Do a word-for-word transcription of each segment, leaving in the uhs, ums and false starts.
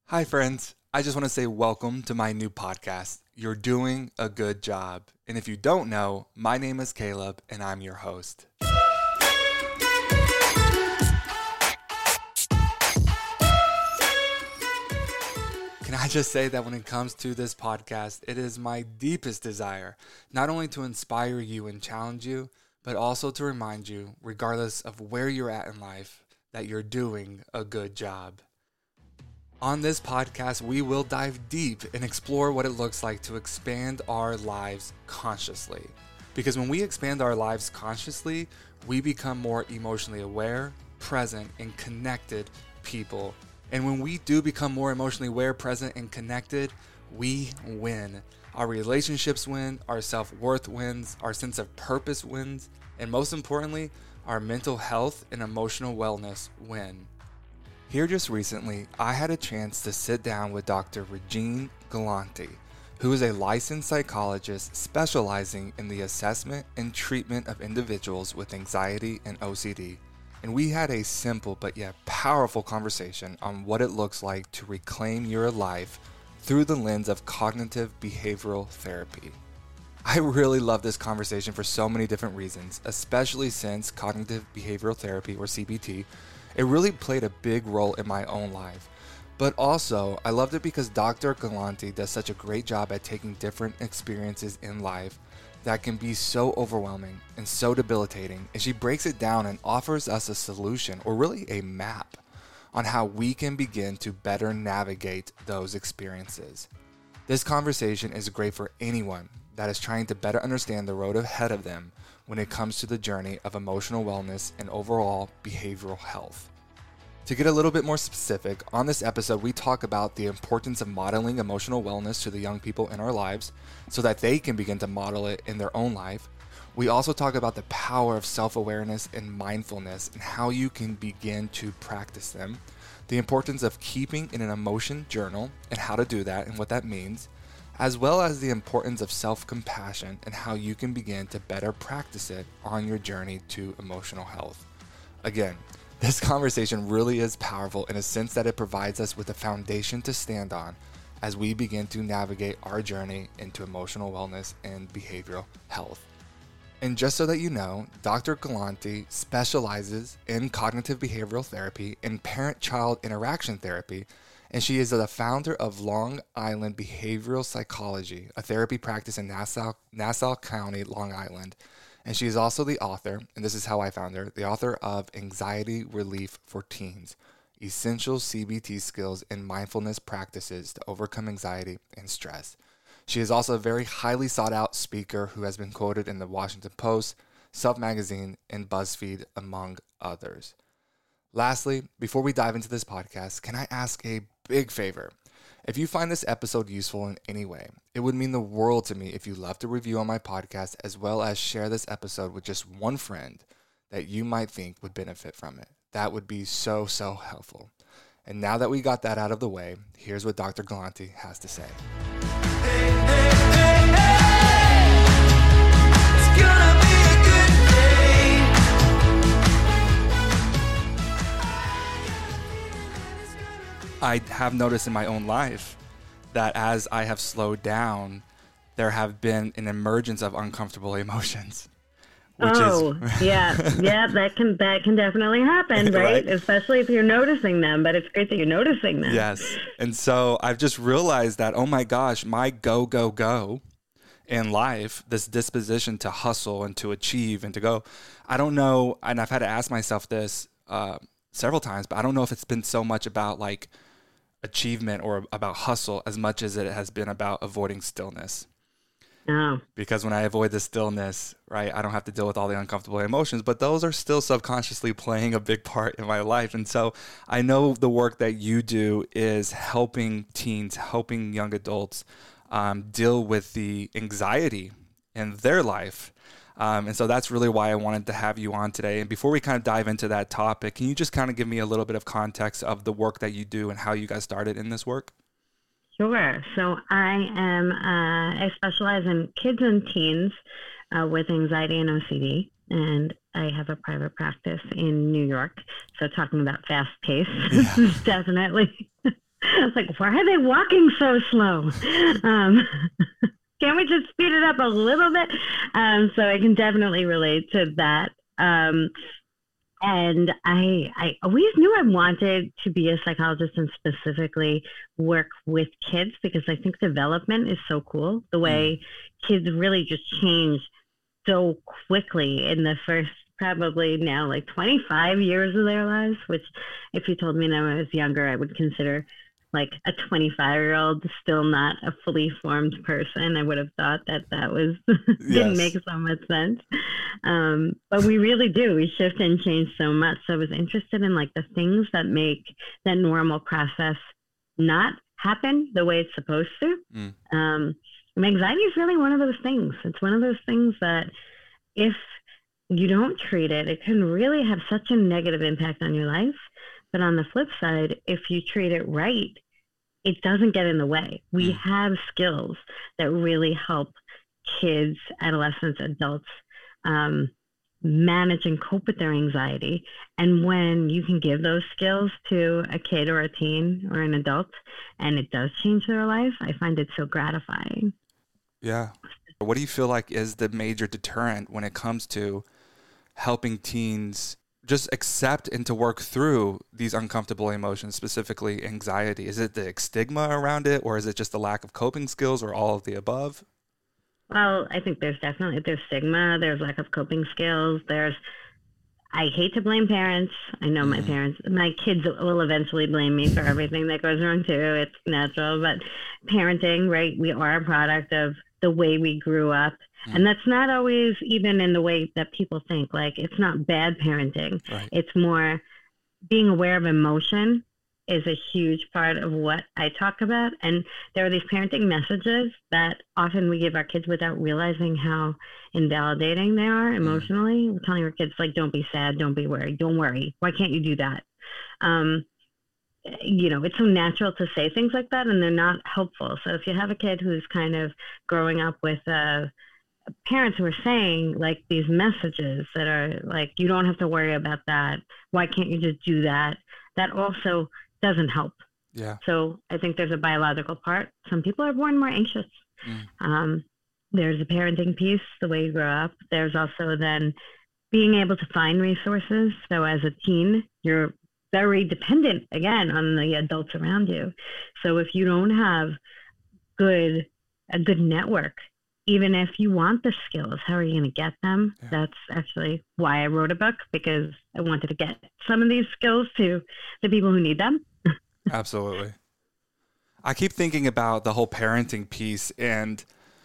Hi, friends. I just want to say welcome to my new podcast. You're doing a good job. And if you don't know, my name is Caleb, and I'm your host. Can I just say that when it comes to this podcast, it is my deepest desire not only to inspire you and challenge you, but also to remind you, regardless of where you're at in life, that you're doing a good job. On this podcast, we will dive deep and explore what it looks like to expand our lives consciously. Because when we expand our lives consciously, we become more emotionally aware, present, and connected people. And when we do become more emotionally aware, present, and connected, we win. Our relationships win, our self-worth wins, our sense of purpose wins, and most importantly, our mental health and emotional wellness win. Here just recently, I had a chance to sit down with Doctor Regine Galanti, who is a licensed psychologist specializing in the assessment and treatment of individuals with anxiety and O C D. And we had a simple but yet powerful conversation on what it looks like to reclaim your life through the lens of cognitive behavioral therapy. I really love this conversation for so many different reasons, especially since cognitive behavioral therapy, or C B T, it really played a big role in my own life. But also, I loved it because Doctor Galanti does such a great job at taking different experiences in life that can be so overwhelming and so debilitating, and she breaks it down and offers us a solution, or really a map, on how we can begin to better navigate those experiences. This conversation is great for anyone that is trying to better understand the road ahead of them when it comes to the journey of emotional wellness and overall behavioral health. To get a little bit more specific, on this episode, we talk about the importance of modeling emotional wellness to the young people in our lives so that they can begin to model it in their own life. We also talk about the power of self-awareness and mindfulness and how you can begin to practice them, the importance of keeping in an emotion journal and how to do that and what that means, as well as the importance of self-compassion and how you can begin to better practice it on your journey to emotional health. Again, this conversation really is powerful in a sense that it provides us with a foundation to stand on as we begin to navigate our journey into emotional wellness and behavioral health. And just so that you know, Doctor Galanti specializes in cognitive behavioral therapy and parent-child interaction therapy, and she is the founder of Long Island Behavioral Psychology, a therapy practice in Nassau, Nassau County, Long Island. And she is also the author, and this is how I found her, the author of Anxiety Relief for Teens, Essential C B T Skills and Mindfulness Practices to Overcome Anxiety and Stress. She is also a very highly sought out speaker who has been quoted in the Washington Post, Self Magazine, and BuzzFeed, among others. Lastly, before we dive into this podcast, can I ask a big favor? If you find this episode useful in any way, it would mean the world to me if you left a review on my podcast, as well as share this episode with just one friend that you might think would benefit from it. That would be so, so helpful. And now that we got that out of the way, here's what Doctor Galanti has to say. Hey, hey, hey, hey. It's gonna be a good day. I have noticed in my own life that as I have slowed down, there have been an emergence of uncomfortable emotions. Which oh, is... yeah, yeah, that can that can definitely happen, right? right? Especially if you're noticing them, but it's great that you're noticing them. Yes, and so I've just realized that, oh my gosh, my go, go, go in life, this disposition to hustle and to achieve and to go, I don't know, and I've had to ask myself this uh, several times, but I don't know if it's been so much about like achievement or about hustle as much as it has been about avoiding stillness. Oh. Because when I avoid the stillness, right, I don't have to deal with all the uncomfortable emotions, but those are still subconsciously playing a big part in my life. And so I know the work that you do is helping teens, helping young adults um, deal with the anxiety in their life. Um, and so that's really why I wanted to have you on today. And before we kind of dive into that topic, can you just kind of give me a little bit of context of the work that you do and how you guys started in this work? Sure. So I am, uh, I specialize in kids and teens uh, with anxiety and O C D, and I have a private practice in New York. So talking about fast pace, yeah. definitely I was like, why are they walking so slow? Um, can we just speed it up a little bit? Um, so I can definitely relate to that. Um, and I, I always knew I wanted to be a psychologist and specifically work with kids, because I think development is so cool. The way mm. kids really just change so quickly in the first probably now like twenty-five years of their lives, which if you told me when I was younger, I would consider like a twenty-five year old still not a fully formed person. I would have thought that that was didn't yes. make so much sense. Um, but we really do. We shift and change so much. So I was interested in like the things that make that normal process not happen the way it's supposed to. Mm. Um, and anxiety is really one of those things. It's one of those things that if you don't treat it, it can really have such a negative impact on your life. But on the flip side, if you treat it right, it doesn't get in the way. We mm. have skills that really help kids, adolescents, adults um, manage and cope with their anxiety. And when you can give those skills to a kid or a teen or an adult, and it does change their life, I find it so gratifying. Yeah. What do you feel like is the major deterrent when it comes to helping teens just accept and to work through these uncomfortable emotions, specifically anxiety? Is it the stigma around it, or is it just the lack of coping skills, or all of the above? Well, I think there's definitely, there's stigma, there's lack of coping skills, there's, I hate to blame parents. I know mm. my parents, my kids will eventually blame me for everything that goes wrong too. It's natural, but parenting, right? We are a product of the way we grew up. Mm. And that's not always even in the way that people think. Like, it's not bad parenting. Right. It's more being aware of emotion is a huge part of what I talk about. And there are these parenting messages that often we give our kids without realizing how invalidating they are emotionally. Mm. We're telling our kids, like, don't be sad, don't be worried, don't worry. Why can't you do that? Um, you know, it's so natural to say things like that, and they're not helpful. So if you have a kid who's kind of growing up with uh, parents who are saying like these messages that are like, you don't have to worry about that, why can't you just do that? That also doesn't help. Yeah. So I think there's a biological part. Some people are born more anxious. Mm. Um, there's a parenting piece, the way you grow up. There's also then being able to find resources. So as a teen, you're very dependent, again, on the adults around you. So if you don't have good a good network, even if you want the skills, how are you going to get them? Yeah. That's actually why I wrote a book, because I wanted to get some of these skills to the people who need them. Absolutely. I keep thinking about the whole parenting piece, and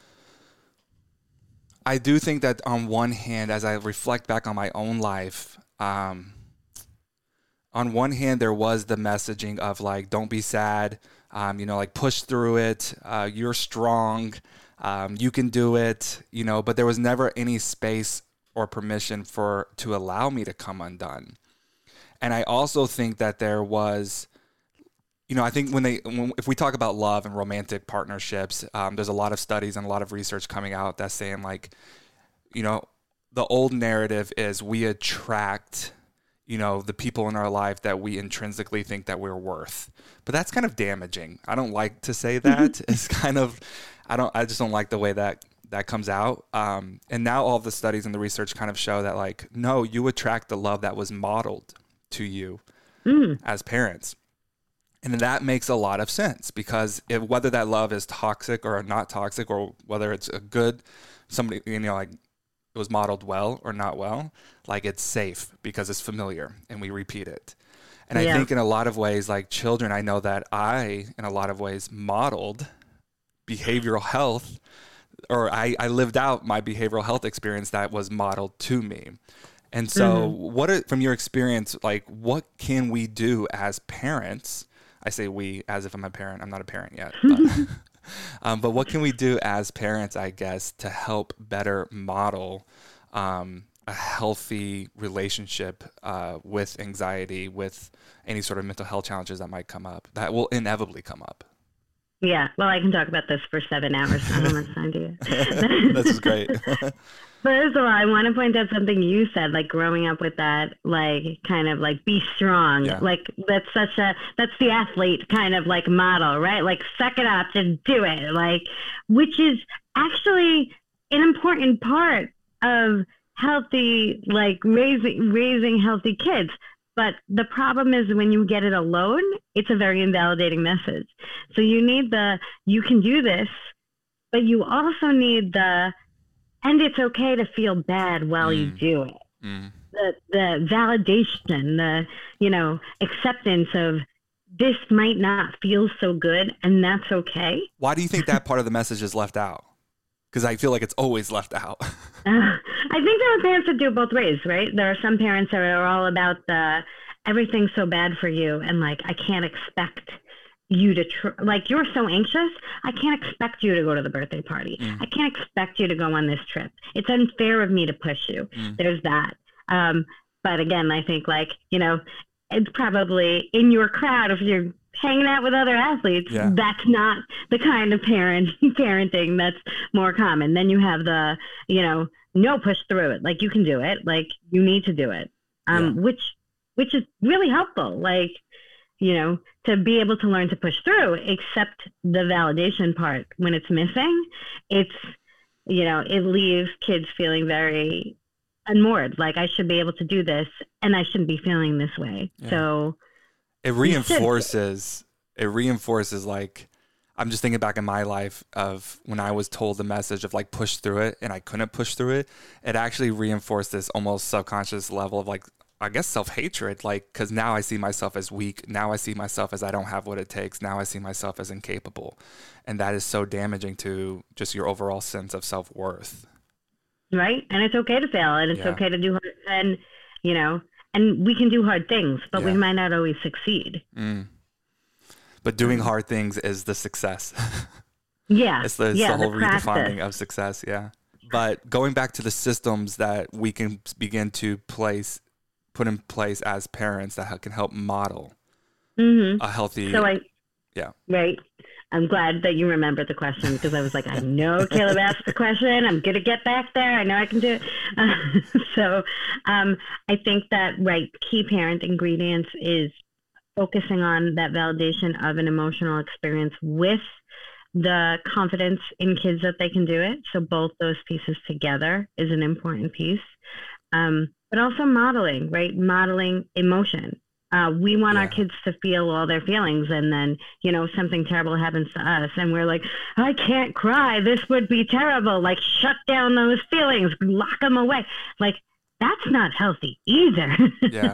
I do think that on one hand, as I reflect back on my own life, um, on one hand, there was the messaging of like, don't be sad, um, you know, like push through it. Uh, you're strong. Um, you can do it, you know, but there was never any space or permission for, to allow me to come undone. And I also think that there was, you know, I think when they, when, if we talk about love and romantic partnerships, um, there's a lot of studies and a lot of research coming out that's saying like, you know, the old narrative is we attract, you know, the people in our life that we intrinsically think that we're worth. But that's kind of damaging. I don't like to say that. It's kind of, I don't, I just don't like the way that that comes out. Um, and now all the studies and the research kind of show that like, no, you attract the love that was modeled to you mm. as parents. And that makes a lot of sense, because if, whether that love is toxic or not toxic, or whether it's a good, somebody, you know, like it was modeled well or not well, like it's safe because it's familiar and we repeat it. And yeah. I think in a lot of ways, like children, I know that I, in a lot of ways, modeled behavioral health, or I, I lived out my behavioral health experience that was modeled to me. And so mm-hmm. what are, from your experience, like what can we do as parents? I say we as if I'm a parent. I'm not a parent yet. But, um, but what can we do as parents, I guess, to help better model um, a healthy relationship uh, with anxiety, with any sort of mental health challenges that might come up, that will inevitably come up? Yeah. Well, I can talk about this for seven hours. So I don't have time to you. This is great. First of all, I want to point out something you said, like growing up with that, like kind of like be strong. Yeah. Like that's such a, that's the athlete kind of like model, right? Like suck it up, just do it. Like, which is actually an important part of healthy, like raising, raising healthy kids. But the problem is when you get it alone, it's a very invalidating message. So you need the, you can do this, but you also need the, and it's okay to feel bad while mm. you do it. Mm. The the validation, the, you know, acceptance of this might not feel so good, and that's okay. Why do you think that part of the message is left out? Because I feel like it's always left out. uh, I think there are parents that do it both ways, right? There are some parents that are all about the everything's so bad for you, and like I can't expect you to tr- like you're so anxious, I can't expect you to go to the birthday party. Mm. I can't expect you to go on this trip. It's unfair of me to push you. Mm. There's that. Um, but again, I think like, you know, it's probably in your crowd, if you're hanging out with other athletes, yeah. that's not the kind of parent parenting that's more common. Then you have the, you know, no, push through it. Like you can do it. Like you need to do it. Um, yeah. which, which is really helpful. Like, you know, to be able to learn to push through, except the validation part when it's missing, it's, you know, it leaves kids feeling very unmoored. Like I should be able to do this and I shouldn't be feeling this way. Yeah. So it reinforces, it reinforces like, I'm just thinking back in my life of when I was told the message of like push through it and I couldn't push through it. It actually reinforced this almost subconscious level of like, I guess self-hatred, like, because now I see myself as weak. Now I see myself as I don't have what it takes. Now I see myself as incapable. And that is so damaging to just your overall sense of self-worth. Right. And it's okay to fail and it's yeah. okay to do hard, and, you know, and we can do hard things, but yeah. we might not always succeed. Mm. But doing hard things is the success. Yeah. It's the, it's yeah, the whole the redefining of success. Yeah. But going back to the systems that we can begin to place put in place as parents that can help model mm-hmm. a healthy, so I, yeah. Right. I'm glad that you remembered the question because I was like, I know Caleb asked the question. I'm going to get back there. I know I can do it. Uh, so um, I think that, right, key parent ingredients is focusing on that validation of an emotional experience with the confidence in kids that they can do it. So both those pieces together is an important piece. Um, but also modeling, right? Modeling emotion. Uh, we want yeah. our kids to feel all their feelings, and then, you know, something terrible happens to us and we're like, I can't cry. This would be terrible. Like shut down those feelings, lock them away. Like that's not healthy either. Yeah.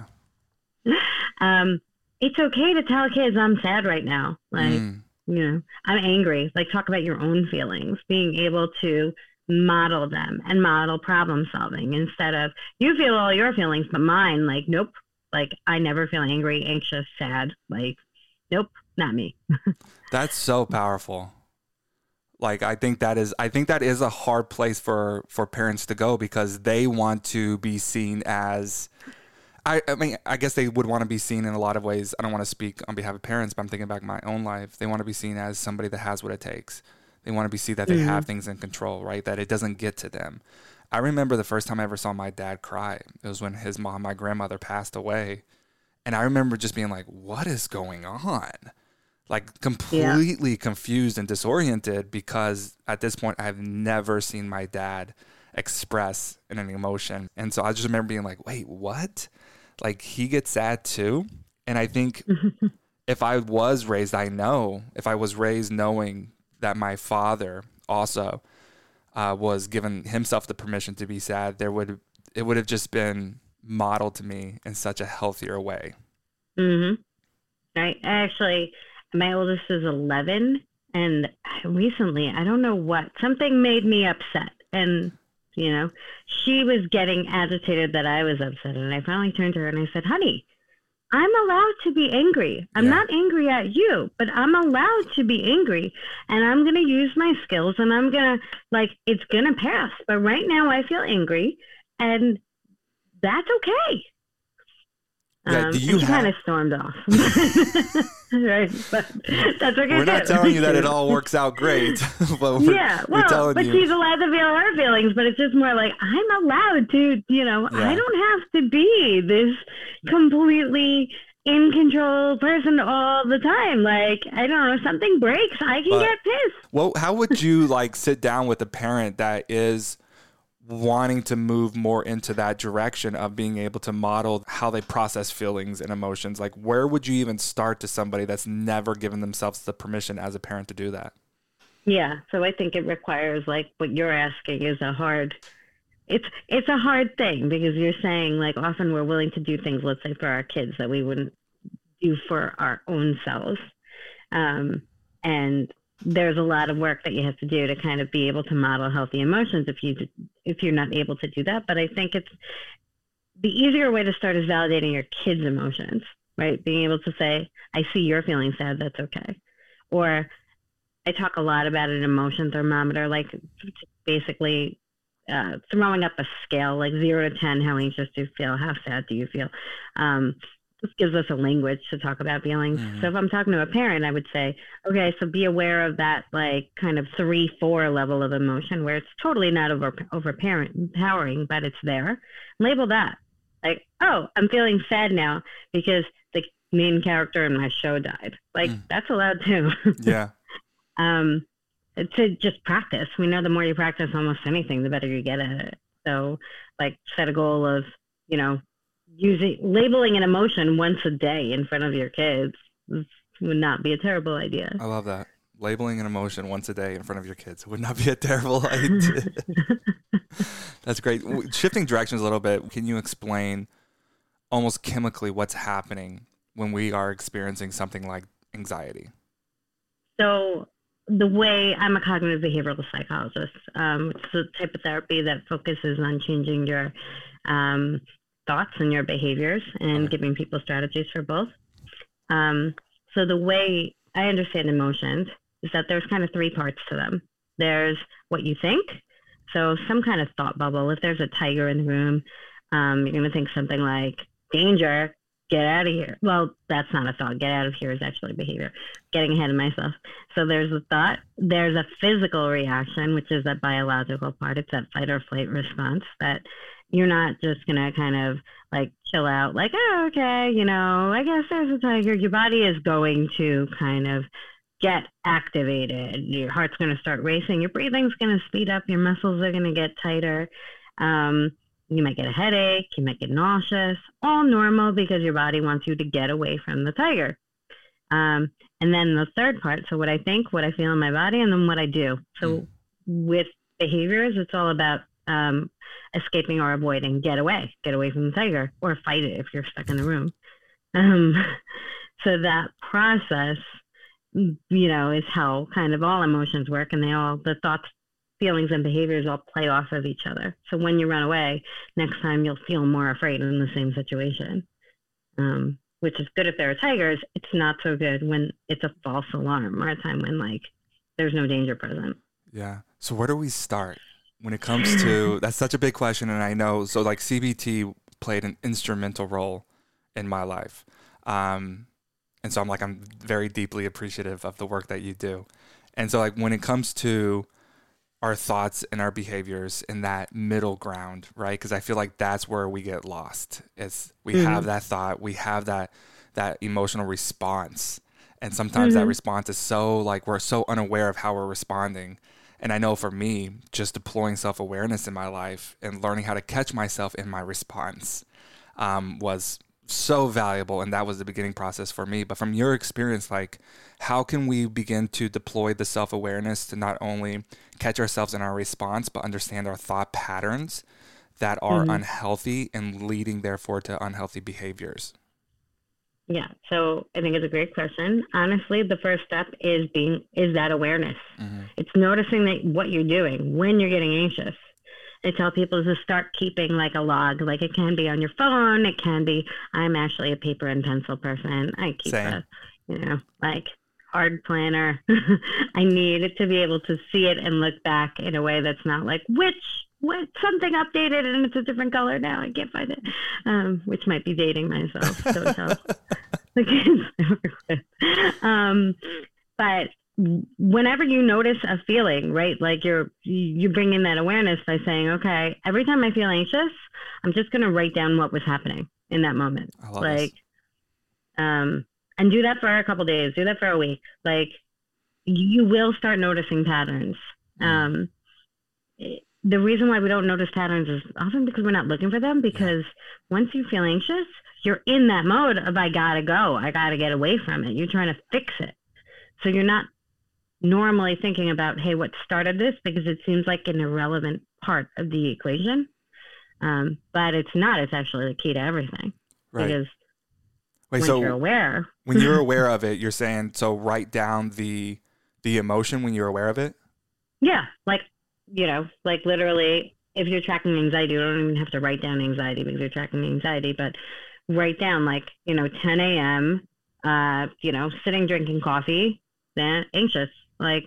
um, it's okay to tell kids I'm sad right now. Like, mm. you know, I'm angry. Like talk about your own feelings, being able to model them and model problem solving instead of you feel all your feelings, but mine, like, nope. Like I never feel angry, anxious, sad. Like, nope, not me. That's so powerful. Like, I think that is, I think that is a hard place for, for parents to go because they want to be seen as, I, I mean, I guess they would want to be seen in a lot of ways. I don't want to speak on behalf of parents, but I'm thinking back my own life. They want to be seen as somebody that has what it takes. They want to be seen that they mm-hmm. have things in control, right? That it doesn't get to them. I remember the first time I ever saw my dad cry. It was when his mom, my grandmother, passed away. And I remember just being like, what is going on? Like completely yeah. confused and disoriented because at this point I've never seen my dad express in an emotion. And so I just remember being like, wait, what? Like he gets sad too? And I think if I was raised, I know, if I was raised knowing that my father also uh, was given himself the permission to be sad, there would it would have just been modeled to me in such a healthier way. Mm-hmm. I actually, my oldest is eleven, and recently, I don't know what, something made me upset, and you know, she was getting agitated that I was upset, and I finally turned to her and I said, honey, I'm allowed to be angry. I'm yeah. not angry at you, but I'm allowed to be angry, and I'm going to use my skills, and I'm going to, like, it's going to pass. But right now I feel angry, and that's okay. Yeah, um, do you and she have... kind of stormed off. Right, but that's what we're not telling you that it all works out great. But we're, yeah, well, we're telling but you. she's allowed to feel her feelings, but it's just more like, I'm allowed to, you know, Yeah. I don't have to be this completely in control person all the time. Like, I don't know, something breaks, I can But- get pissed. Well, how would you like sit down with a parent that is wanting to move more into that direction of being able to model how they process feelings and emotions? Like, where would you even start to somebody that's never given themselves the permission as a parent to do that? Yeah, so I think it requires, like, what you're asking is a hard, it's it's a hard thing, because you're saying, like, often we're willing to do things, let's say, for our kids that we wouldn't do for our own selves. Um, and there's a lot of work that you have to do to kind of be able to model healthy emotions if you if you're not able to do that. But I think it's the easier way to start is validating your kids' emotions, right? Being able to say, I see you're feeling sad, that's okay. Or I talk a lot about an emotion thermometer, like basically uh, throwing up a scale, like zero to ten, how anxious do you feel? How sad do you feel? Um, this gives us a language to talk about feelings. Mm-hmm. So if I'm talking to a parent, I would say, okay, so be aware of that, like kind of three, four level of emotion where it's totally not over overpowering, but it's there. Label that. Like, oh, I'm feeling sad now because the main character in my show died. Like, mm. that's allowed too. Yeah. um, to just practice. We know the more you practice almost anything, the better you get at it. So, like, set a goal of, you know, using labeling an emotion once a day in front of your kids would not be a terrible idea. I love that. Labeling an emotion once a day in front of your kids would not be a terrible idea. That's great. Shifting directions a little bit, can you explain almost chemically what's happening when we are experiencing something like anxiety? So the way I'm a cognitive behavioral psychologist, um, it's a type of therapy that focuses on changing your um, thoughts and your behaviors and right. giving people strategies for both. Um, so the way I understand emotions is that there's kind of three parts to them. There's what you think. So some kind of thought bubble. If there's a tiger in the room, um, you're going to think something like, danger, get out of here. Well, that's not a thought. Get out of here is actually behavior. Getting ahead of myself. So there's a thought. There's a physical reaction, which is that biological part. It's that fight or flight response that you're not just going to kind of like chill out like, oh, okay, you know, I guess there's a tiger. Your body is going to kind of get activated. Your heart's going to start racing. Your breathing's going to speed up. Your muscles are going to get tighter. Um, you might get a headache. You might get nauseous. All normal because your body wants you to get away from the tiger. Um, and then the third part, so what I think, what I feel in my body, and then what I do. So mm. with behaviors, it's all about um, escaping or avoiding. Get away. Get away from the tiger, or fight it if you're stuck in the room. Um, so that process, you know, is how kind of all emotions work, and they all, the thoughts, feelings, and behaviors all play off of each other. So when you run away, next time you'll feel more afraid in the same situation, um, which is good if there are tigers. It's not so good when it's a false alarm or a time when, like, there's no danger present. Yeah. So where do we start when it comes to, that's such a big question, and I know, so like C B T played an instrumental role in my life. Um, and so I'm like, I'm very deeply appreciative of the work that you do. And so like when it comes to our thoughts and our behaviors in that middle ground, right? Because I feel like that's where we get lost. It's we mm-hmm. have that thought, we have that that emotional response, and sometimes mm-hmm. that response is so like we're so unaware of how we're responding. And I know for me, just deploying self-awareness in my life and learning how to catch myself in my response um, was so valuable, and that was the beginning process for me. But from your experience, like, how can we begin to deploy the self-awareness to not only catch ourselves in our response, but understand our thought patterns that are mm-hmm. unhealthy and leading, therefore, to unhealthy behaviors? Yeah, so I think it's a great question. Honestly, the first step is being is that awareness. Mm-hmm. It's noticing that what you're doing when you're getting anxious. I tell people to start keeping like a log. Like it can be on your phone. It can be, I'm actually a paper and pencil person. I keep Same. a, you know, like hard planner. I need it to be able to see it and look back in a way that's not like, which, what, something updated and it's a different color now. I can't find it, um, which might be dating myself. So it helps. The kids I work with. Um, but whenever you notice a feeling, right, like you're you bring in that awareness by saying, okay, every time I feel anxious, I'm just going to write down what was happening in that moment. I love like, this. um, and do that for a couple days. Do that for a week. Like, you will start noticing patterns. Mm. Um, the reason why we don't notice patterns is often because we're not looking for them. Because yeah. once you feel anxious, you're in that mode of I gotta go. I gotta get away from it. You're trying to fix it. So you're not normally thinking about, hey, what started this? Because it seems like an irrelevant part of the equation. Um, but it's not. It's actually the key to everything. Right. Because Wait, once so you're aware. when you're aware of it, you're saying, so write down the the emotion when you're aware of it? Yeah. Like, you know, like literally, if you're tracking anxiety, you don't even have to write down anxiety because you're tracking anxiety, but write down like, you know, ten a.m., uh, you know, sitting drinking coffee, then anxious. Like,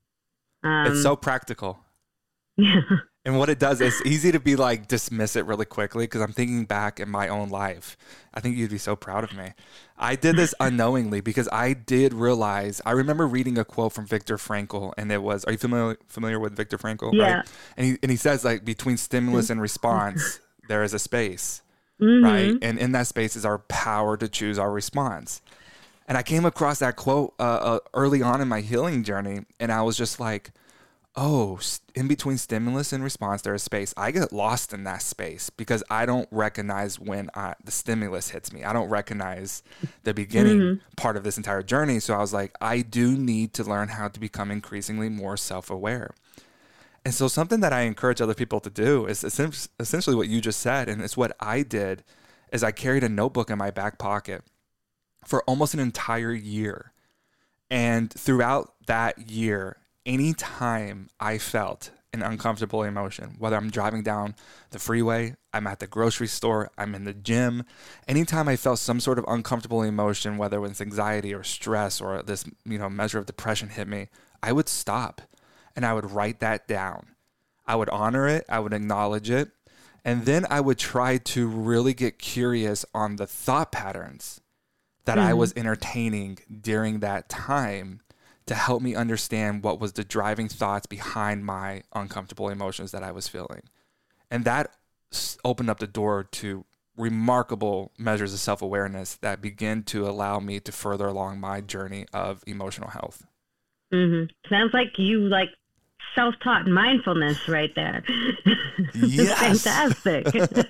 um, it's so practical. Yeah. And what it does, it's easy to be like, dismiss it really quickly because I'm thinking back in my own life. I think you'd be so proud of me. I did this unknowingly because I did realize, I remember reading a quote from Viktor Frankl, and it was, are you familiar familiar with Viktor Frankl? Yeah. Right? And he, and he says like between stimulus and response, there is a space, mm-hmm. right? And in that space is our power to choose our response. And I came across that quote uh, uh, early on in my healing journey, and I was just like, oh, in between stimulus and response, there is space. I get lost in that space because I don't recognize when I, the stimulus hits me. I don't recognize the beginning mm-hmm. part of this entire journey. So I was like, I do need to learn how to become increasingly more self-aware. And so something that I encourage other people to do is essentially what you just said. And it's what I did is I carried a notebook in my back pocket for almost an entire year. And throughout that year, anytime I felt an uncomfortable emotion, whether I'm driving down the freeway, I'm at the grocery store, I'm in the gym, anytime I felt some sort of uncomfortable emotion, whether it was anxiety or stress or this, you know, measure of depression hit me, I would stop and I would write that down. I would honor it, I would acknowledge it, and then I would try to really get curious on the thought patterns that mm-hmm. I was entertaining during that time to help me understand what was the driving thoughts behind my uncomfortable emotions that I was feeling. And that opened up the door to remarkable measures of self-awareness that begin to allow me to further along my journey of emotional health. Mm-hmm. Sounds like you like self-taught mindfulness right there. Yes. Fantastic.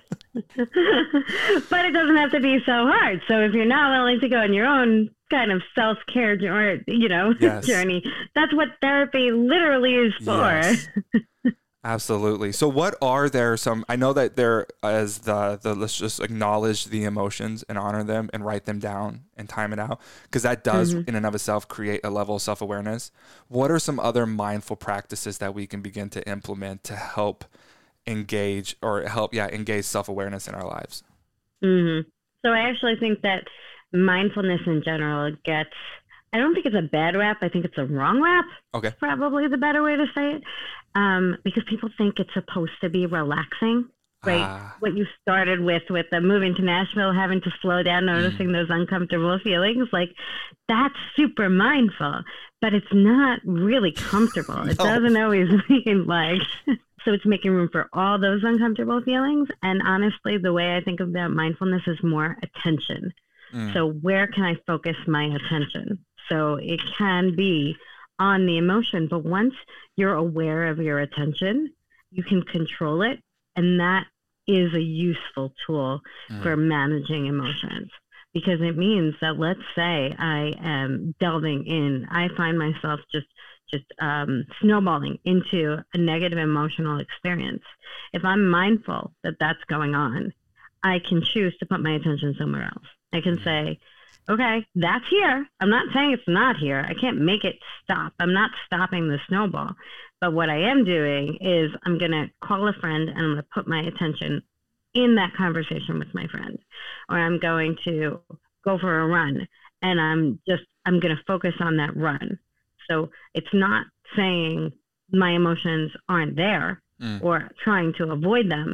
But it doesn't have to be so hard. So if you're not willing to go on your own kind of self-care or, you know, yes. journey, that's what therapy literally is for. Yes. Absolutely. So what are there some, I know that there is the, the, let's just acknowledge the emotions and honor them and write them down and time it out, because that does mm-hmm. in and of itself create a level of self-awareness. What are some other mindful practices that we can begin to implement to help engage or help, yeah, engage self-awareness in our lives? Mm-hmm. So I actually think that mindfulness in general gets, I don't think it's a bad rap. I think it's a wrong rap. Okay. Probably the better way to say it. Um, because people think it's supposed to be relaxing, right? Ah. What you started with, with the moving to Nashville, having to slow down, noticing mm. those uncomfortable feelings, like that's super mindful, but it's not really comfortable. No. It doesn't always mean like, so it's making room for all those uncomfortable feelings. And honestly, the way I think about mindfulness is more attention. Mm. So where can I focus my attention? So it can be on the emotion, but once you're aware of your attention, you can control it. And that is a useful tool mm. for managing emotions, because it means that, let's say I am delving in, I find myself just, just um, snowballing into a negative emotional experience. If I'm mindful that that's going on, I can choose to put my attention somewhere else. I can say, okay, that's here. I'm not saying it's not here. I can't make it stop. I'm not stopping the snowball. But what I am doing is I'm going to call a friend and I'm going to put my attention in that conversation with my friend. Or I'm going to go for a run and I'm just, I'm going to focus on that run. So it's not saying my emotions aren't there mm. or trying to avoid them,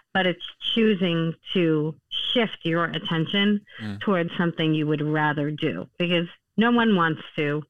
but it's choosing to shift your attention mm. towards something you would rather do, because no one wants to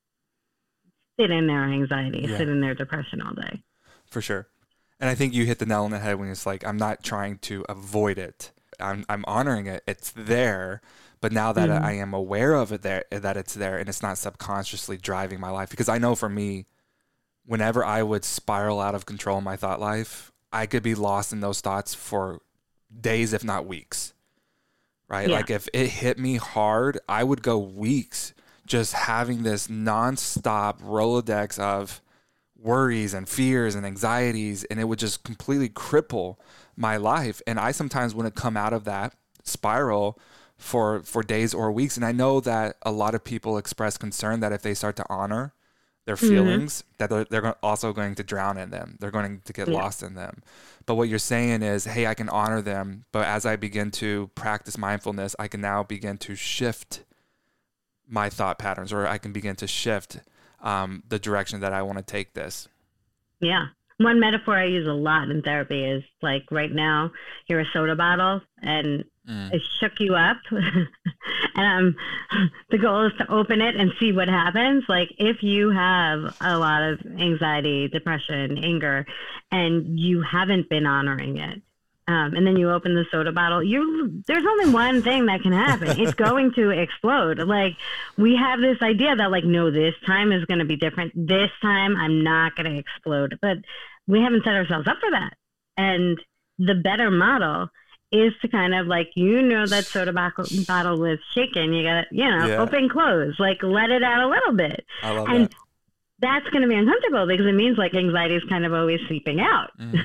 sit in their anxiety, yeah. sit in their depression all day. For sure. And I think you hit the nail on the head when it's like, I'm not trying to avoid it. I'm, I'm honoring it. It's there. But now that mm-hmm. I am aware of it, there, that it's there, and it's not subconsciously driving my life. Because I know for me, whenever I would spiral out of control in my thought life, I could be lost in those thoughts for days, if not weeks. Right? Yeah. Like if it hit me hard, I would go weeks just having this nonstop Rolodex of worries and fears and anxieties, and it would just completely cripple my life. And I sometimes wouldn't come out of that spiral for for days or weeks. And I know that a lot of people express concern that if they start to honor their feelings, mm-hmm. that they're, they're also going to drown in them. They're going to get yeah. lost in them. But what you're saying is, hey, I can honor them, but as I begin to practice mindfulness, I can now begin to shift my thought patterns, or I can begin to shift um, the direction that I want to take this. Yeah. One metaphor I use a lot in therapy is like, right now you're a soda bottle and mm. it shook you up and um, the goal is to open it and see what happens. Like if you have a lot of anxiety, depression, anger, and you haven't been honoring it, Um, and then you open the soda bottle, you there's only one thing that can happen. It's going to explode. Like we have this idea that like, no, this time is going to be different. This time I'm not going to explode, but we haven't set ourselves up for that. And the better model is to kind of like, you know, that soda bottle, bottle was shaken. You got to, you know, yeah. open, close, like let it out a little bit. I love and that. That's going to be uncomfortable because it means like anxiety is kind of always seeping out. Mm.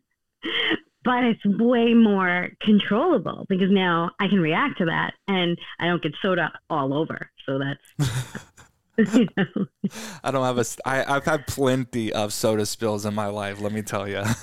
But it's way more controllable because now I can react to that and I don't get soda all over. So that's, you know. I don't have a, I, I've had plenty of soda spills in my life, let me tell you.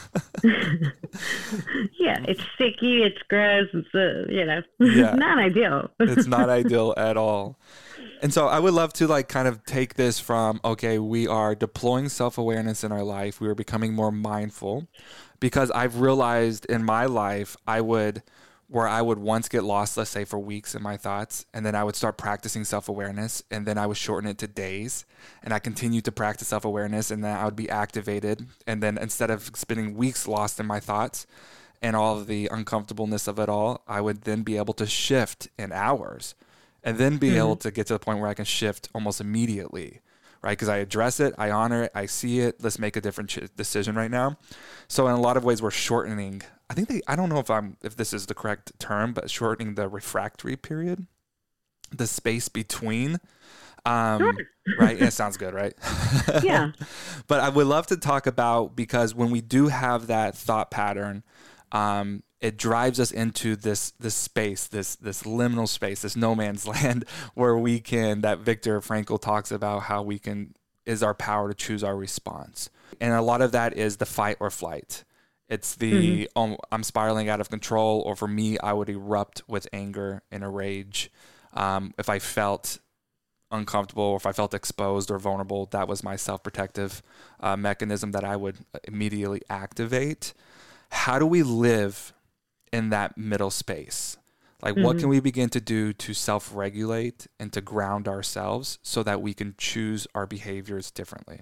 Yeah, it's sticky, it's gross, it's, uh, you know, yeah. not ideal. It's not ideal at all. And so I would love to like kind of take this from, okay, we are deploying self-awareness in our life. We are becoming more mindful, because I've realized in my life, I would, where I would once get lost, let's say for weeks in my thoughts, and then I would start practicing self-awareness, and then I would shorten it to days, and I continued to practice self-awareness, and then I would be activated. And then instead of spending weeks lost in my thoughts and all of the uncomfortableness of it all, I would then be able to shift in hours. And then be mm-hmm. able to get to the point where I can shift almost immediately, right? Because I address it, I honor it, I see it. Let's make a different ch- decision right now. So in a lot of ways, we're shortening. I think they. I don't know if I'm if this is the correct term, but shortening the refractory period, the space between. Um, sure. Right? It sounds good, right? Yeah. But I would love to talk about, because when we do have that thought pattern, um, it drives us into this this space, this this liminal space, this no man's land, where we can, that Viktor Frankl talks about how we can, is our power to choose our response. And a lot of that is the fight or flight. It's the, mm-hmm. um, I'm spiraling out of control, or for me, I would erupt with anger and a rage. Um, if I felt uncomfortable, or if I felt exposed or vulnerable, that was my self-protective uh, mechanism that I would immediately activate. How do we live in that middle space? Like, mm-hmm. what can we begin to do to self-regulate and to ground ourselves so that we can choose our behaviors differently?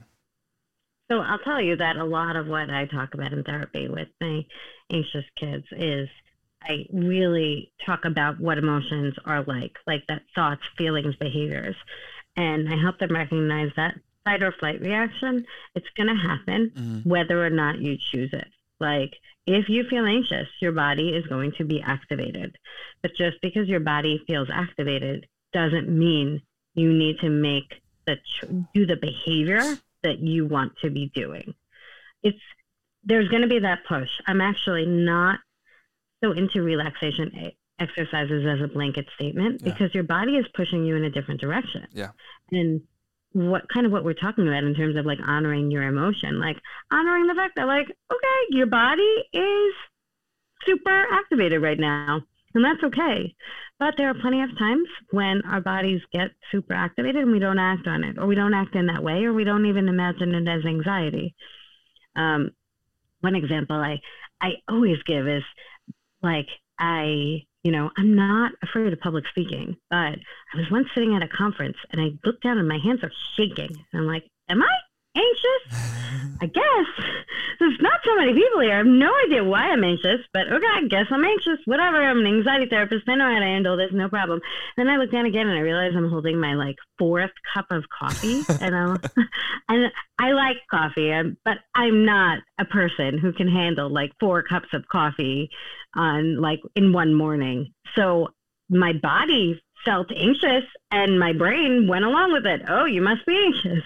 So I'll tell you that a lot of what I talk about in therapy with my anxious kids is I really talk about what emotions are like, like that thoughts, feelings, behaviors. And I help them recognize that fight or flight reaction, it's going to happen mm-hmm. whether or not you choose it. Like, if you feel anxious, your body is going to be activated. But just because your body feels activated doesn't mean you need to make the do the behavior that you want to be doing. It's there's going to be that push. I'm actually not so into relaxation exercises as a blanket statement yeah. because your body is pushing you in a different direction. Yeah. And what kind of what we're talking about in terms of like honoring your emotion, like honoring the fact that like, okay, your body is super activated right now, and that's okay. But there are plenty of times when our bodies get super activated and we don't act on it, or we don't act in that way, or we don't even imagine it as anxiety. Um, one example, I, I always give is like, I, you know, I'm not afraid of public speaking, but I was once sitting at a conference and I looked down and my hands are shaking. And I'm like, am I anxious? I guess. There's not so many people here. I have no idea why I'm anxious, but okay, I guess I'm anxious. Whatever. I'm an anxiety therapist. I know how to handle this. No problem. Then I look down again and I realize I'm holding my like fourth cup of coffee. and I'm, and I like coffee, but I'm not a person who can handle like four cups of coffee on like in one morning. So my body felt anxious and my brain went along with it. Oh, you must be anxious.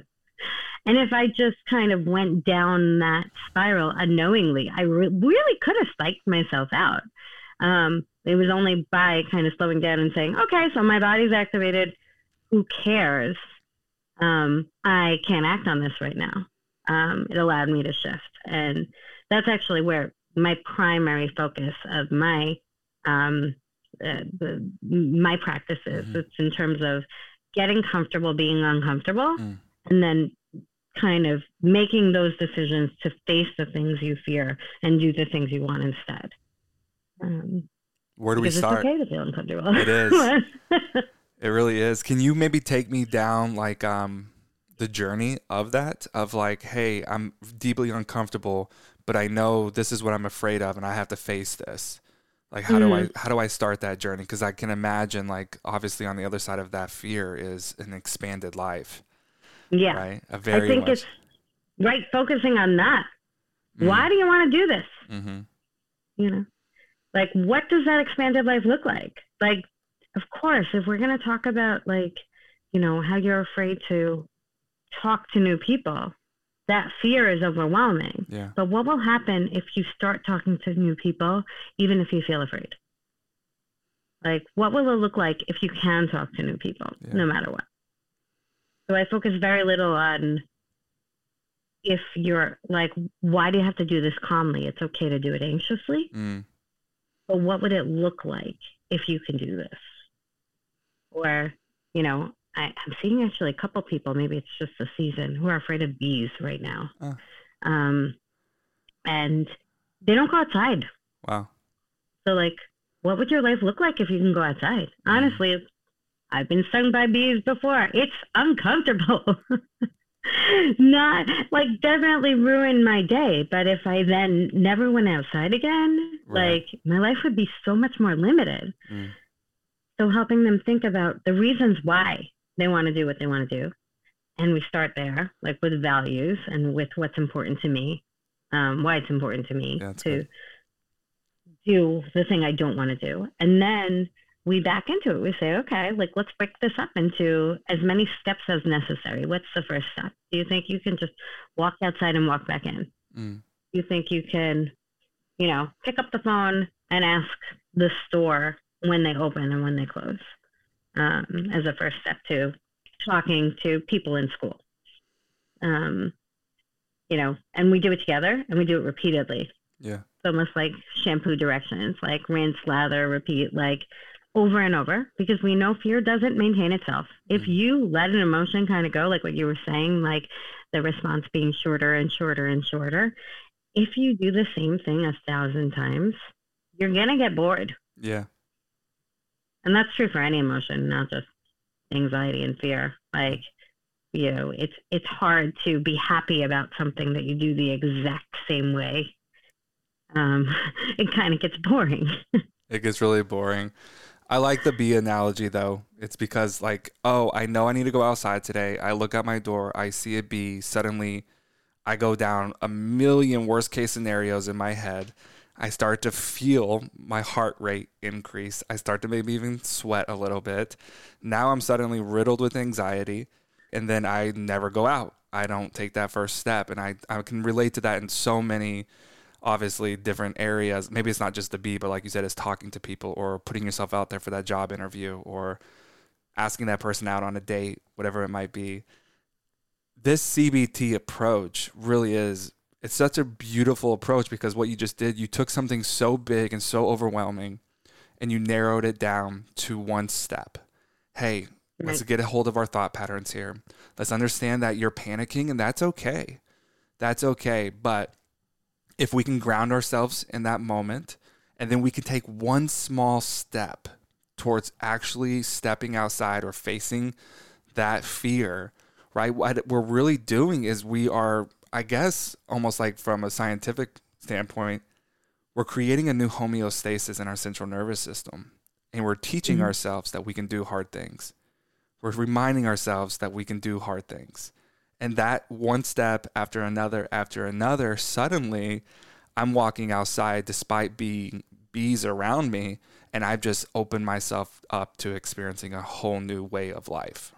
And if I just kind of went down that spiral unknowingly, I re- really could have psyched myself out. Um, it was only by kind of slowing down and saying, okay, so my body's activated. Who cares? Um, I can't act on this right now. Um, it allowed me to shift. And that's actually where my primary focus of my um, uh, the, my practice is. Mm-hmm. It's in terms of getting comfortable being uncomfortable mm. and then kind of making those decisions to face the things you fear and do the things you want instead. Um, Where do we start? It's okay to feel uncomfortable. It is. It really is. Can you maybe take me down like um, the journey of that? Of like, hey, I'm deeply uncomfortable, but I know this is what I'm afraid of, and I have to face this. Like, how mm-hmm. do I how do I start that journey? Because I can imagine, like, obviously on the other side of that fear is an expanded life. Yeah. Right? A very I think much... it's right focusing on that. Mm-hmm. Why do you want to do this? Mm-hmm. You know, like, what does that expanded life look like? Like, of course, if we're going to talk about, like, you know, how you're afraid to talk to new people, that fear is overwhelming. Yeah. But what will happen if you start talking to new people, even if you feel afraid? Like, what will it look like if you can talk to new people, yeah. no matter what? So I focus very little on if you're like, why do you have to do this calmly? It's okay to do it anxiously. Mm. But what would it look like if you can do this? Or, you know, I, I'm seeing actually a couple people, maybe it's just the season, who are afraid of bees right now. Oh. Um, and they don't go outside. Wow. So, like, what would your life look like if you can go outside? Mm. Honestly, I've been stung by bees before. It's uncomfortable. Not, like, definitely ruined my day. But if I then never went outside again, right. like, my life would be so much more limited. Mm. So helping them think about the reasons why they want to do what they want to do. And we start there, like with values and with what's important to me, um, why it's important to me yeah, to good. do the thing I don't want to do. And then we back into it. We say, okay, like, let's break this up into as many steps as necessary. What's the first step? Do you think you can just walk outside and walk back in? Mm. Do you think you can, you know, pick up the phone and ask the store when they open and when they close, um, as a first step to talking to people in school. Um, you know, and we do it together and we do it repeatedly. Yeah. It's almost like shampoo directions, like rinse, lather, repeat, like over and over, because we know fear doesn't maintain itself. If mm. you let an emotion kind of go, like what you were saying, like the response being shorter and shorter and shorter, if you do the same thing a thousand times, you're going to get bored. Yeah. And that's true for any emotion, not just anxiety and fear. Like, you know, it's it's hard to be happy about something that you do the exact same way. Um, it kind of gets boring. It gets really boring. I like the bee analogy, though. It's because, like, oh, I know I need to go outside today. I look out my door. I see a bee. Suddenly, I go down a million worst case scenarios in my head. I start to feel my heart rate increase. I start to maybe even sweat a little bit. Now I'm suddenly riddled with anxiety, and then I never go out. I don't take that first step, and I, I can relate to that in so many, obviously, different areas. Maybe it's not just the bee, but like you said, it's talking to people or putting yourself out there for that job interview or asking that person out on a date, whatever it might be. This C B T approach really is It's such a beautiful approach because what you just did, you took something so big and so overwhelming and you narrowed it down to one step. Hey, right. Let's get a hold of our thought patterns here. Let's understand that you're panicking and that's okay. That's okay. But if we can ground ourselves in that moment, and then we can take one small step towards actually stepping outside or facing that fear, right? What we're really doing is we are, I guess, almost like from a scientific standpoint, we're creating a new homeostasis in our central nervous system. And we're teaching mm-hmm. ourselves that we can do hard things. We're reminding ourselves that we can do hard things. And that one step after another after another, suddenly I'm walking outside despite being bees around me, and I've just opened myself up to experiencing a whole new way of life.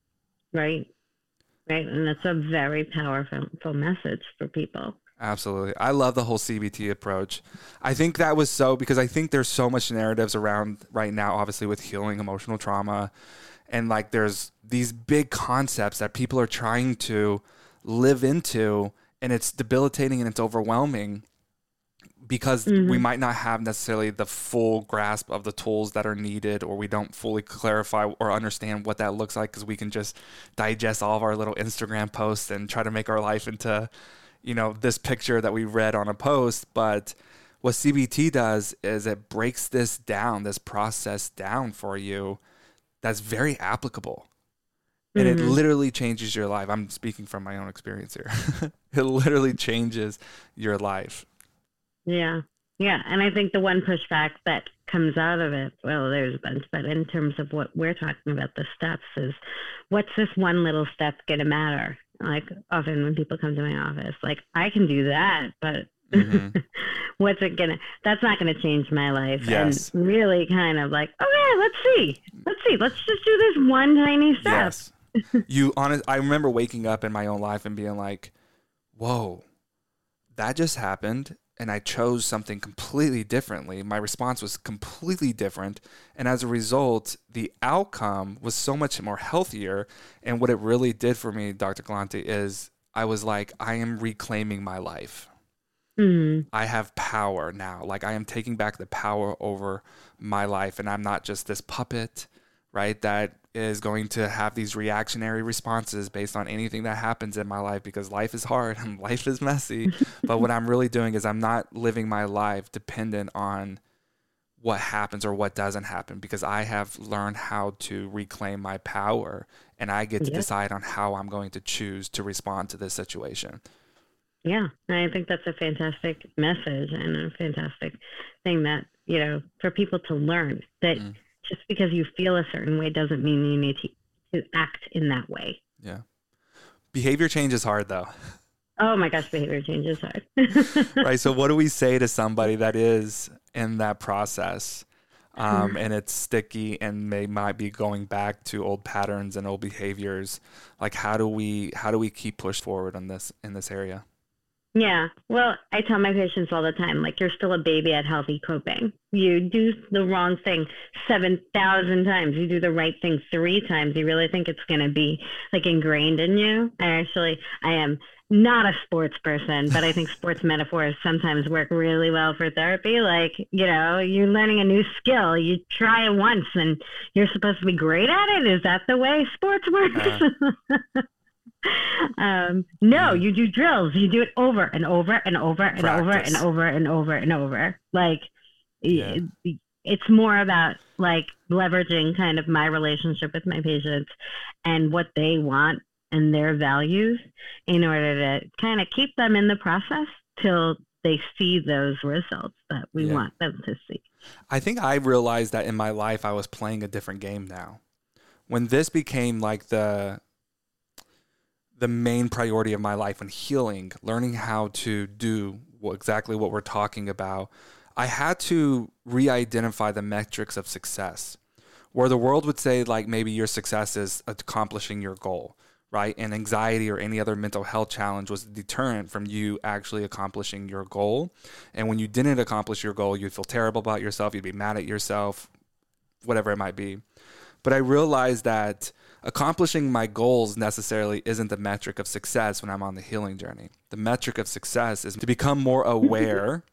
Right. Right. And that's a very powerful message for people. Absolutely. I love the whole C B T approach. I think that was so, because I think there's so much narratives around right now, obviously with healing emotional trauma. And like there's these big concepts that people are trying to live into, and it's debilitating and it's overwhelming because mm-hmm. we might not have necessarily the full grasp of the tools that are needed, or we don't fully clarify or understand what that looks like, because we can just digest all of our little Instagram posts and try to make our life into, you know, this picture that we read on a post. But what C B T does is it breaks this down, this process down for you that's very applicable. And mm-hmm. it literally changes your life. I'm speaking from my own experience here. It literally changes your life. Yeah. Yeah. And I think the one pushback that comes out of it, well, there's a bunch, but in terms of what we're talking about, the steps, is what's this one little step going to matter? Like often when people come to my office, like I can do that, but mm-hmm. what's it gonna, that's not gonna change my life. Yes. And really kind of like, okay, let's see, let's see, let's just do this one tiny step. Yes. You honest, I remember waking up in my own life and being like, whoa, that just happened. And I chose something completely differently. My response was completely different. And as a result, the outcome was so much more healthier. And what it really did for me, Doctor Galante, is I was like, I am reclaiming my life. Mm-hmm. I have power now. Like I am taking back the power over my life. And I'm not just this puppet, right, that is going to have these reactionary responses based on anything that happens in my life, because life is hard and life is messy. But what I'm really doing is I'm not living my life dependent on what happens or what doesn't happen, because I have learned how to reclaim my power, and I get to yeah. decide on how I'm going to choose to respond to this situation. Yeah, I think that's a fantastic message and a fantastic thing that, you know, for people to learn that mm. just because you feel a certain way doesn't mean you need to, to act in that way. Yeah. Behavior change is hard, though. Oh my gosh, behavior change is hard. Right. So what do we say to somebody that is in that process um, and it's sticky and they might be going back to old patterns and old behaviors? Like, how do we how do we keep push forward on this in this area? Yeah. Well, I tell my patients all the time, like, you're still a baby at healthy coping. You do the wrong thing seven thousand times. You do the right thing three times. You really think it's going to be like ingrained in you. I actually, I am not a sports person, but I think sports metaphors sometimes work really well for therapy. Like, you know, you're learning a new skill. You try it once and you're supposed to be great at it. Is that the way sports works? Uh. Um, no, you do drills. You do it over and over and over and Practice. over and over and over and over. Like, yeah. it, it's more about like leveraging kind of my relationship with my patients and what they want and their values in order to kind of keep them in the process till they see those results that we yeah. want them to see. I think I realized that in my life I was playing a different game now. When this became like the the main priority of my life, when healing, learning how to do what, exactly what we're talking about, I had to re-identify the metrics of success, where the world would say like maybe your success is accomplishing your goal, right? And anxiety or any other mental health challenge was a deterrent from you actually accomplishing your goal. And when you didn't accomplish your goal, you'd feel terrible about yourself. You'd be mad at yourself, whatever it might be. But I realized that accomplishing my goals necessarily isn't the metric of success when I'm on the healing journey. The metric of success is to become more aware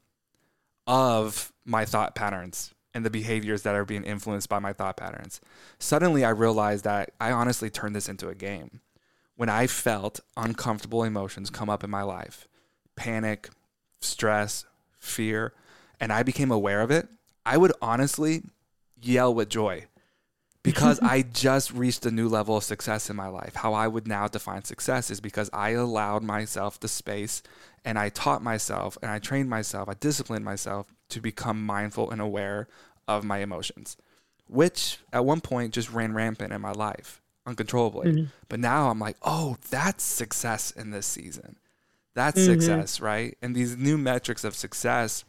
of my thought patterns and the behaviors that are being influenced by my thought patterns. Suddenly I realized that I honestly turned this into a game. When I felt uncomfortable emotions come up in my life, panic, stress, fear, and I became aware of it, I would honestly yell with joy because I just reached a new level of success in my life. How I would now define success is because I allowed myself the space, and I taught myself and I trained myself, I disciplined myself to become mindful and aware of my emotions, which at one point just ran rampant in my life uncontrollably. Mm-hmm. But now I'm like, oh, that's success in this season. That's mm-hmm. success, right? And these new metrics of success,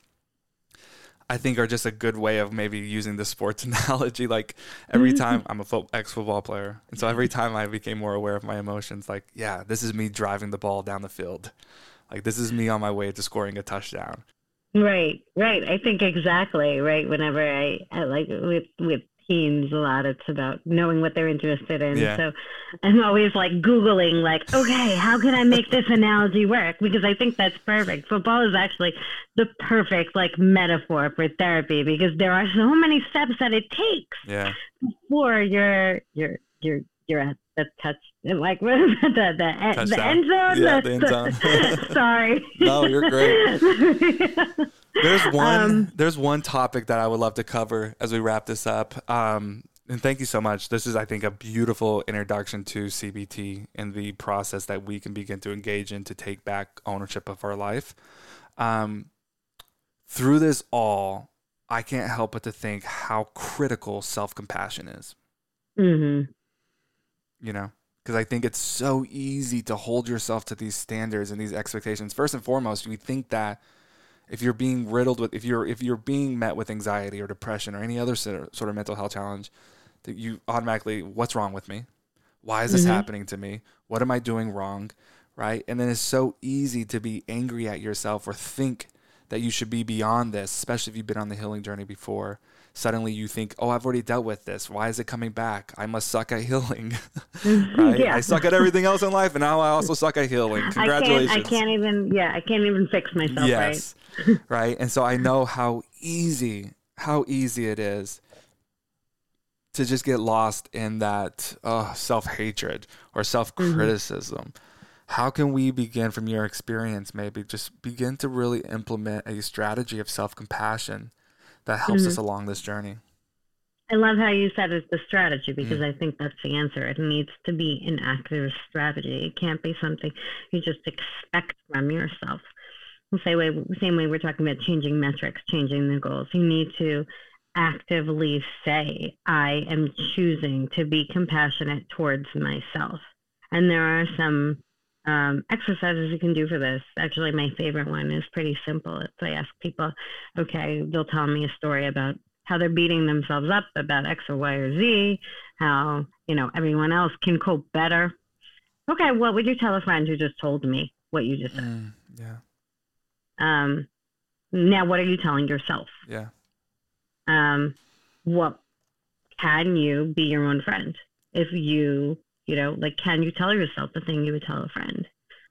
I think, are just a good way of maybe using the sports analogy. Like every time I'm a fo- ex-football player. And so every time I became more aware of my emotions, like, yeah, this is me driving the ball down the field. Like this is me on my way to scoring a touchdown. Right, right. I think exactly, right. Whenever I, I like with, with teens a lot, it's about knowing what they're interested in. Yeah. So I'm always like Googling like, okay, how can I make this analogy work? Because I think that's perfect. Football is actually the perfect like metaphor for therapy because there are so many steps that it takes yeah. before you're, you're, you're, you're at the touch, like what is that, the, the, the end zone? Yeah, the, the end zone. Sorry. No, you're great. There's one um, there's one topic that I would love to cover as we wrap this up. Um, and thank you so much. This is, I think, a beautiful introduction to C B T and the process that we can begin to engage in to take back ownership of our life. Um, through this all, I can't help but to think how critical self-compassion is. Mm-hmm. You know, because I think it's so easy to hold yourself to these standards and these expectations. First and foremost, you think that if you're being riddled with, if you're if you're being met with anxiety or depression or any other sort of mental health challenge, that you automatically, what's wrong with me? Why is this mm-hmm. happening to me? What am I doing wrong? Right? And then it's so easy to be angry at yourself or think that you should be beyond this, especially if you've been on the healing journey before. Suddenly you think, oh, I've already dealt with this. Why is it coming back? I must suck at healing. Right? Yeah. I suck at everything else in life, and now I also suck at healing. Congratulations. I can't, I can't even, yeah, I can't even fix myself, yes. right? Right? And so I know how easy, how easy it is to just get lost in that uh, self-hatred or self-criticism. Mm-hmm. How can we begin, from your experience, maybe just begin to really implement a strategy of self-compassion that helps mm-hmm. us along this journey? I love how you said it's the strategy because mm. I think that's the answer. It needs to be an active strategy. It can't be something you just expect from yourself. The same way, same way we're talking about changing metrics, changing the goals. You need to actively say, I am choosing to be compassionate towards myself. And there are some um, exercises you can do for this. Actually, my favorite one is pretty simple. It's I ask people, okay, they'll tell me a story about how they're beating themselves up about X or Y or Z, how, you know, everyone else can cope better. Okay, what would you tell a friend who just told me what you just said? Mm, yeah. Um, now, what are you telling yourself? Yeah. Um, what can you be your own friend? If you, you know, like, can you tell yourself the thing you would tell a friend?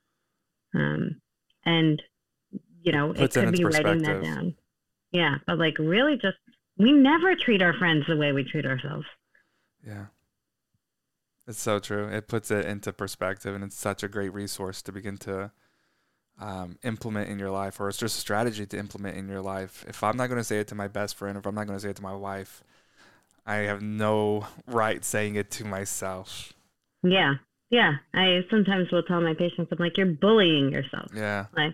Um, and, you know, Puts it could be writing that down. Yeah. But like, really just, we never treat our friends the way we treat ourselves. Yeah. It's so true. It puts it into perspective, and it's such a great resource to begin to um, implement in your life, or it's just a strategy to implement in your life. If I'm not going to say it to my best friend, or if I'm not going to say it to my wife, I have no right saying it to myself. Yeah. Yeah. I sometimes will tell my patients, I'm like, you're bullying yourself. Yeah. Like,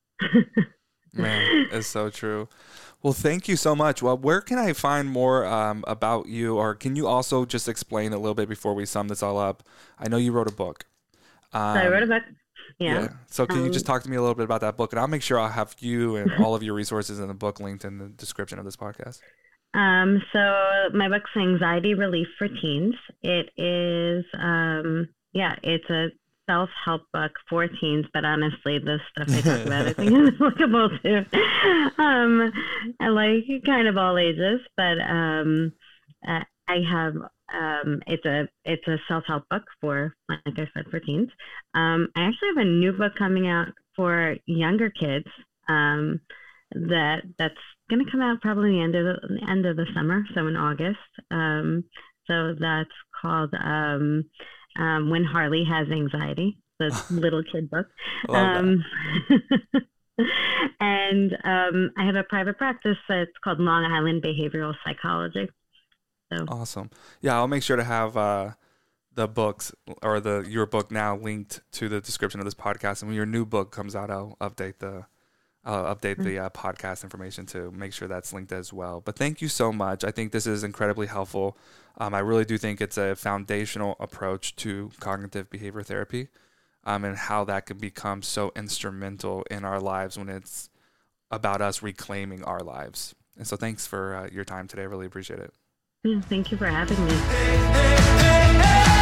man, it's so true. Well, thank you so much. Well, where can I find more um, about you, or can you also just explain a little bit before we sum this all up? I know you wrote a book. Um, so I wrote a book. Yeah. yeah. So can um, you just talk to me a little bit about that book? And I'll make sure I'll have you and all of your resources in the book linked in the description of this podcast. Um, so my book's Anxiety Relief for Teens. It is, um, yeah, it's a self-help book for teens, but honestly, the stuff I talk about I think is applicable to um, I like kind of all ages. But um, uh, I have um, it's a it's a self-help book for, like I said, for teens. Um, I actually have a new book coming out for younger kids um, that that's going to come out probably the end of the, the end of the summer, so in August. Um, so that's called. Um, Um, When Harley Has Anxiety, the little kid book. Um, and um, I have a private practice that's called Long Island Behavioral Psychology. So. Awesome. Yeah, I'll make sure to have uh, the books or the your book now linked to the description of this podcast. And when your new book comes out, I'll update the I'll update the uh, podcast information to make sure that's linked as well. But thank you so much. I think this is incredibly helpful. Um, I really do think it's a foundational approach to cognitive behavior therapy, um, and how that can become so instrumental in our lives when it's about us reclaiming our lives. And so thanks for uh, your time today. I really appreciate it. Thank you for having me.